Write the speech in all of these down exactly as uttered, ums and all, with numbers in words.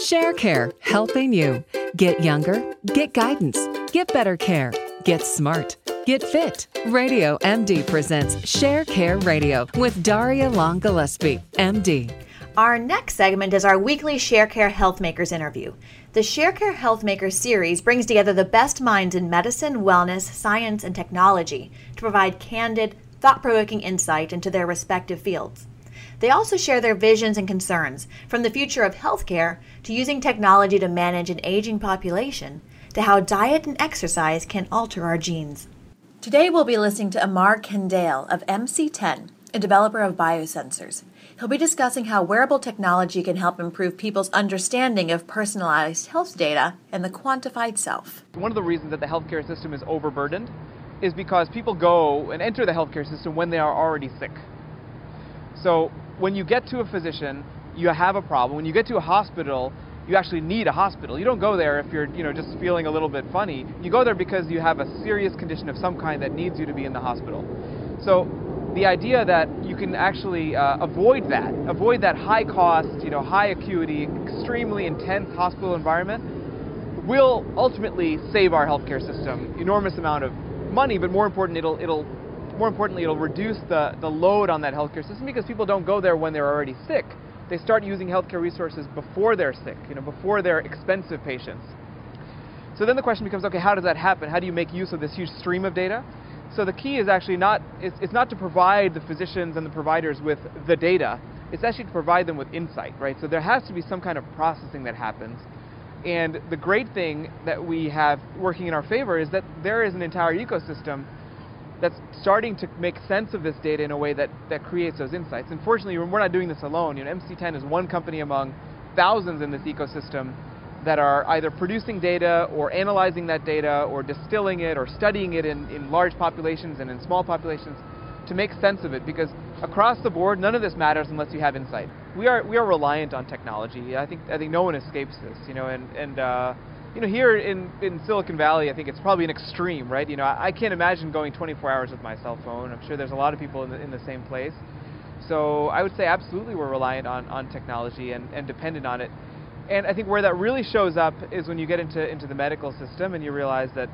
ShareCare, helping you. Get younger, get guidance, get better care, get smart, get fit. Radio M D presents ShareCare Radio with Daria Long Gillespie, M D. Our next segment is our weekly ShareCare Health Makers interview. The ShareCare Health Makers series brings together the best minds in medicine, wellness, science, and technology to provide candid, thought-provoking insight into their respective fields. They also share their visions and concerns, from the future of healthcare to using technology to manage an aging population, to how diet and exercise can alter our genes. Today we'll be listening to Amar Kendale of M C ten, a developer of biosensors. He'll be discussing how wearable technology can help improve people's understanding of personalized health data and the quantified self. One of the reasons that the healthcare system is overburdened is because people go and enter the healthcare system when they are already sick. So when you get to a physician, you have a problem. When you get to a hospital, you actually need a hospital. You don't go there if you're, you know, just feeling a little bit funny. You go there because you have a serious condition of some kind that needs you to be in the hospital. So the idea that you can actually uh, avoid that, avoid that high cost, you know, high acuity, extremely intense hospital environment will ultimately save our healthcare system enormous amount of money, but more important, it'll, it'll, more importantly, it'll reduce the, the load on that healthcare system because people don't go there when they're already sick. They start using healthcare resources before they're sick, you know, before they're expensive patients. So then the question becomes, okay, how does that happen? How do you make use of this huge stream of data? So the key is actually not, it's, it's not to provide the physicians and the providers with the data, it's actually to provide them with insight, right? So there has to be some kind of processing that happens. And the great thing that we have working in our favor is that there is an entire ecosystem that's starting to make sense of this data in a way that, that creates those insights. Unfortunately, we're not doing this alone. You know, M C ten is one company among thousands in this ecosystem that are either producing data or analyzing that data or distilling it or studying it in, in large populations and in small populations to make sense of it, because across the board, none of this matters unless you have insight. We are, we are reliant on technology. I think, I think no one escapes this, you know, and, and uh, you know, here in, in Silicon Valley, I think it's probably an extreme, right? You know, I, I can't imagine going twenty-four hours with my cell phone. I'm sure there's a lot of people in the, in the same place. So I would say absolutely we're reliant on, on technology and, and dependent on it. And I think where that really shows up is when you get into, into the medical system and you realize that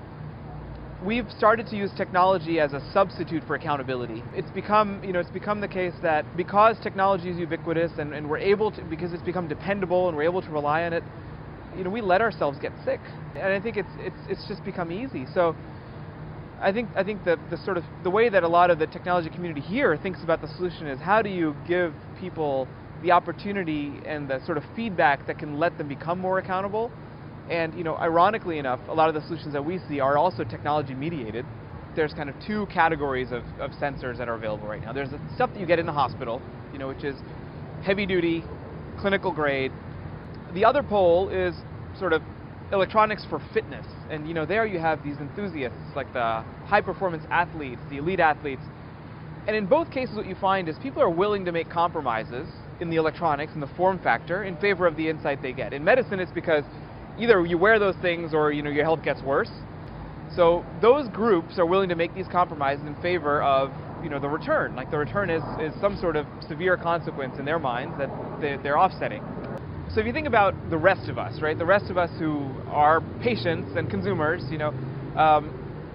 we've started to use technology as a substitute for accountability. It's become, you know, it's become the case that because technology is ubiquitous and, and we're able to, because it's become dependable and we're able to rely on it, you know, we let ourselves get sick. And I think it's, it's, it's just become easy. So I think, I think the, the sort of, the way that a lot of the technology community here thinks about the solution is how do you give people the opportunity and the sort of feedback that can let them become more accountable. And, you know, ironically enough, a lot of the solutions that we see are also technology mediated. There's kind of two categories of, of sensors that are available right now. There's the stuff that you get in the hospital, you know, which is heavy duty, clinical grade. The other pole is sort of electronics for fitness. And, you know, there you have these enthusiasts, like the high performance athletes, the elite athletes. And in both cases, what you find is people are willing to make compromises in the electronics and the form factor in favor of the insight they get. In medicine, it's because either you wear those things or, you know, your health gets worse. So those groups are willing to make these compromises in favor of, you know, the return. Like the return is, is some sort of severe consequence in their minds that they, they're offsetting. So if you think about the rest of us, right, the rest of us who are patients and consumers, you know, um,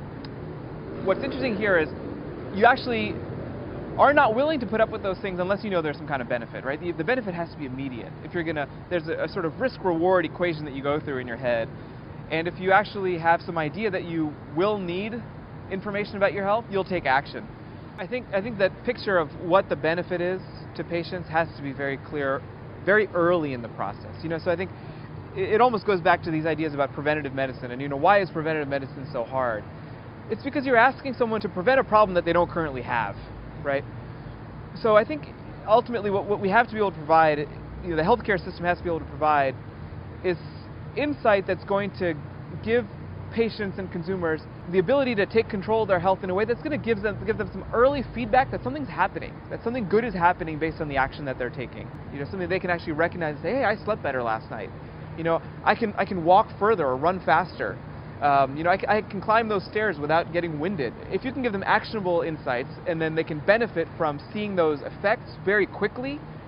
what's interesting here is you actually are not willing to put up with those things unless you know there's some kind of benefit, right? The, the benefit has to be immediate. If you're gonna, there's a, a sort of risk-reward equation that you go through in your head. And if you actually have some idea that you will need information about your health, you'll take action. I think, I think that picture of what the benefit is to patients has to be very clear very early in the process. You know, so I think it, it almost goes back to these ideas about preventative medicine. And, you know, why is preventative medicine so hard? It's because you're asking someone to prevent a problem that they don't currently have. Right? So I think ultimately what, what we have to be able to provide, you know, the healthcare system has to be able to provide is insight that's going to give patients and consumers the ability to take control of their health in a way that's going to give them, give them some early feedback that something's happening, that something good is happening based on the action that they're taking. You know, something they can actually recognize and say, hey, I slept better last night. You know, I can, I can walk further or run faster. Um, you know, I, I can climb those stairs without getting winded. If you can give them actionable insights and then they can benefit from seeing those effects very quickly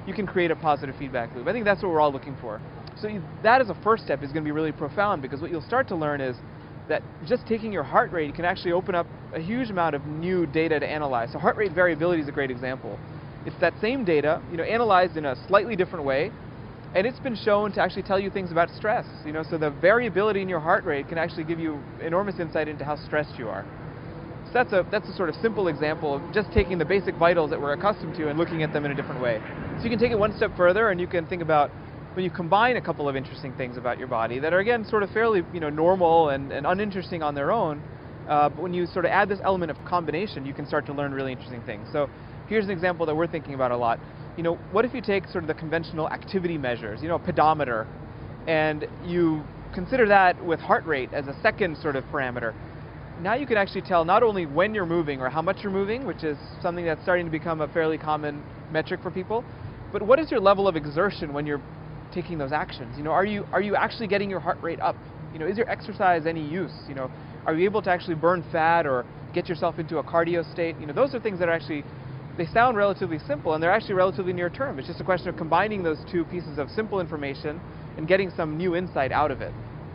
you can create a positive feedback loop. I think that's what we're all looking for. So you, that as a first step is going to be really profound, because what you'll start to learn is that just taking your heart rate can actually open up a huge amount of new data to analyze. So heart rate variability is a great example. It's that same data, you know, analyzed in a slightly different way, and it's been shown to actually tell you things about stress. You know, so the variability in your heart rate can actually give you enormous insight into how stressed you are. So that's a that's a sort of simple example of just taking the basic vitals that we're accustomed to and looking at them in a different way. So you can take it one step further, and you can think about when you combine a couple of interesting things about your body that are, again, sort of fairly, you know, normal and, and uninteresting on their own, uh, but when you sort of add this element of combination, you can start to learn really interesting things. So here's an example that we're thinking about a lot. You know, what if you take sort of the conventional activity measures, you know, a pedometer, and you consider that with heart rate as a second sort of parameter. Now you can actually tell not only when you're moving or how much you're moving, which is something that's starting to become a fairly common metric for people, but what is your level of exertion when you're taking those actions? You know, are you are you actually getting your heart rate up? You know, is your exercise any use? You know, are you able to actually burn fat or get yourself into a cardio state? You know, those are things that are actually, they sound relatively simple, and they're actually relatively near term. It's just a question of combining those two pieces of simple information and getting some new insight out of it.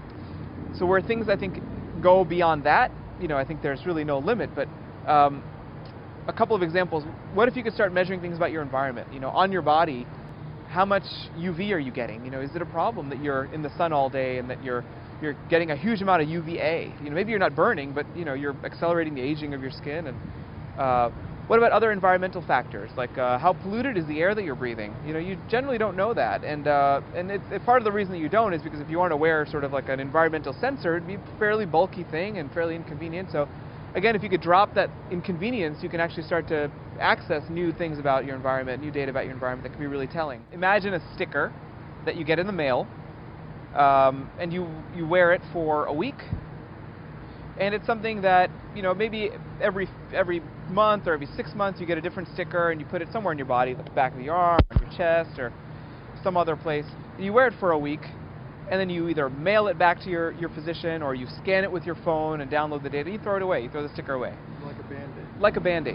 So where things, I think, go beyond that, you know, I think there's really no limit, but um, a couple of examples. What if you could start measuring things about your environment? You know, on your body, how much U V are you getting? You know, is it a problem that you're in the sun all day and that you're you're getting a huge amount of U V A? You know, maybe you're not burning, but you know, you're accelerating the aging of your skin. And uh, what about other environmental factors, like uh, how polluted is the air that you're breathing? You know, you generally don't know that, and uh, and it's, it, part of the reason that you don't is because if you aren't aware, sort of like an environmental sensor, it'd be a fairly bulky thing and fairly inconvenient. So, again, if you could drop that inconvenience, you can actually start to access new things about your environment, new data about your environment that can be really telling. Imagine a sticker that you get in the mail, um, and you you wear it for a week, and it's something that, you know, maybe every every month or every six months you get a different sticker, and you put it somewhere in your body, like the back of your arm, or your chest, or some other place. And you wear it for a week, and then you either mail it back to your, your physician, or you scan it with your phone and download the data. You throw it away. You throw the sticker away. Like a Band-Aid. Like a Band-Aid.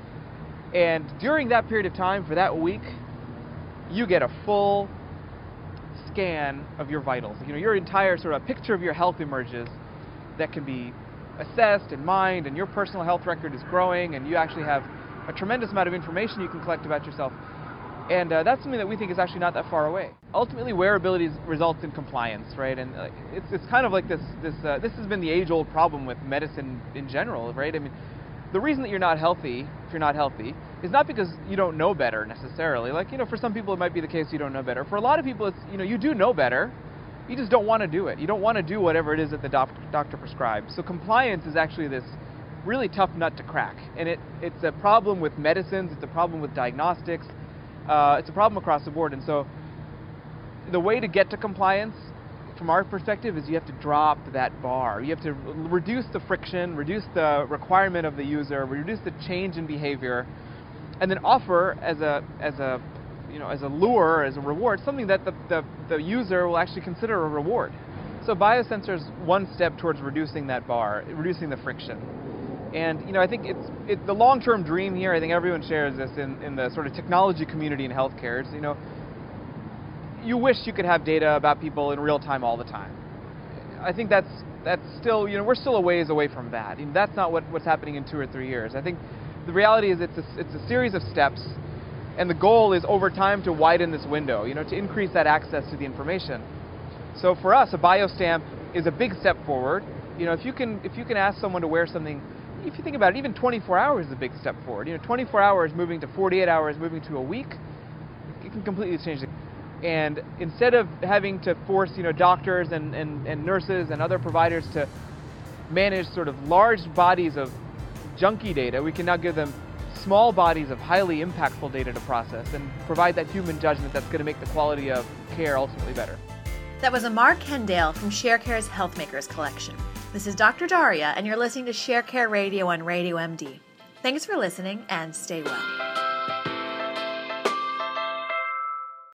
And during that period of time, for that week, you get a full scan of your vitals. You know, your entire sort of picture of your health emerges that can be assessed and mined, and your personal health record is growing, and you actually have a tremendous amount of information you can collect about yourself. And uh, that's something that we think is actually not that far away. Ultimately, wearability results in compliance, right? And uh, it's it's kind of like this this uh, this has been the age-old problem with medicine in general, right? I mean, the reason that you're not healthy, if you're not healthy, is not because you don't know better necessarily. Like, you know, for some people it might be the case you don't know better. For a lot of people, it's, you know, you do know better, you just don't want to do it. You don't want to do whatever it is that the doc doctor prescribes. So compliance is actually this really tough nut to crack. And it it's a problem with medicines, it's a problem with diagnostics, uh, it's a problem across the board. And so the way to get to compliance, from our perspective, is you have to drop that bar. You have to reduce the friction, reduce the requirement of the user, reduce the change in behavior, and then offer as a as a you know as a lure, as a reward, something that the, the, the user will actually consider a reward. So biosensor is one step towards reducing that bar, reducing the friction. And you know, I think it's it, the long-term dream here. I think everyone shares this in, in the sort of technology community in healthcare. It's, you know, you wish you could have data about people in real time all the time. I think that's that's still, you know, we're still a ways away from that. I mean, that's not what, what's happening in two or three years. I think the reality is it's a, it's a series of steps, and the goal is over time to widen this window, you know, to increase that access to the information. So for us, a biostamp is a big step forward. You know, if you can if you can ask someone to wear something, if you think about it, even twenty-four hours is a big step forward. You know, twenty-four hours moving to forty-eight hours, moving to a week, it can completely change the. And instead of having to force, you know, doctors and, and, and nurses and other providers to manage sort of large bodies of junky data, we can now give them small bodies of highly impactful data to process and provide that human judgment that's going to make the quality of care ultimately better. That was Amar Kendale from Sharecare's Healthmakers Collection. This is Doctor Daria, and you're listening to Sharecare Radio on Radio M D. Thanks for listening, and stay well.